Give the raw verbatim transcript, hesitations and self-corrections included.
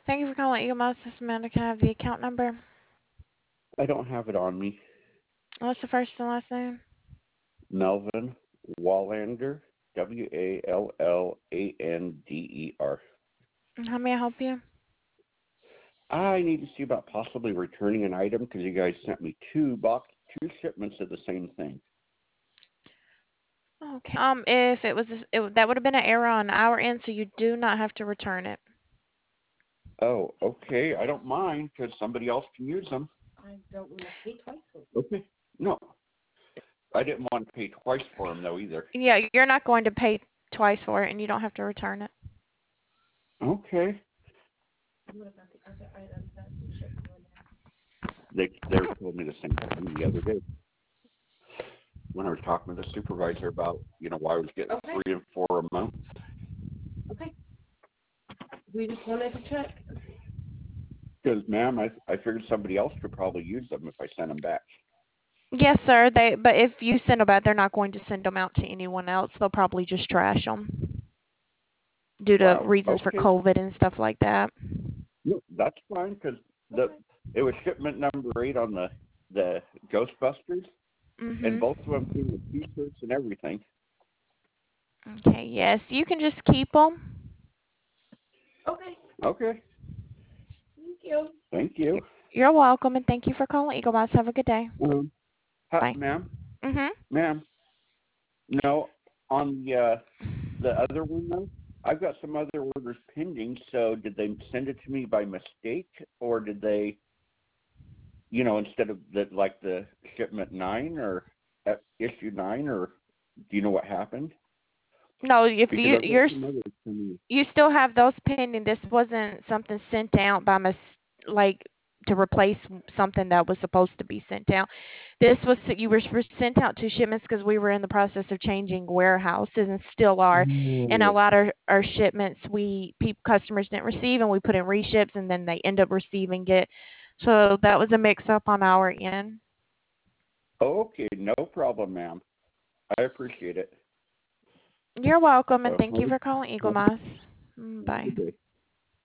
Thank you for calling Eagle Mouse. This is Amanda. Can I have the account number? I don't have it on me. What's the first and last name? Melvin Wallander, W A L L A N D E R. And how may I help you? I need to see about possibly returning an item because you guys sent me two box, two shipments of the same thing. Okay. Um, if it was, it, that would have been an error on our end, so you do not have to return it. Oh, okay. I don't mind because somebody else can use them. I don't want to pay twice for them. Okay. No, I didn't want to pay twice for them though either. Yeah, you're not going to pay twice for it, and you don't have to return it. Okay. What about the other items that you shipped for them? They they told me the same thing the other day when I was talking to the supervisor about, you know, why I was getting Okay. three and four a month. Okay. We just wanted to check. Because, ma'am, I I figured somebody else could probably use them if I sent them back. Yes, sir. They, but if you send them out, they're not going to send them out to anyone else. They'll probably just trash them due to Wow. reasons for Okay. COVID and stuff like that. No, that's fine because the Okay. it was shipment number eight on the the Ghostbusters, and Mhm. both of them came with T-shirts and everything. Okay. Yes, you can just keep them. Okay. Okay. Thank you. Thank you. You're welcome, and thank you for calling Eagle Mouse. Have a good day. Um, ha, Bye. ma'am, Mhm. ma'am. No, on the uh, the other one though, I've got some other orders pending. So did they send it to me by mistake, or did they, you know, instead of the like the shipment nine or uh, issue nine, or do you know what happened? No, if Because you I've got you're some others pending. you still have those pending. This wasn't something sent out by mis like to replace something that was supposed to be sent out. This was you were were sent out two shipments because we were in the process of changing warehouses and still are. And a Oh, lot of our shipments we people customers didn't receive, and we put in reships, and then they end up receiving it. So that was a mix up on our end. okay, no problem, ma'am. I appreciate it. You're welcome, and So thank have you for calling a, Eagle have Mouse. Mm, a Bye. good day.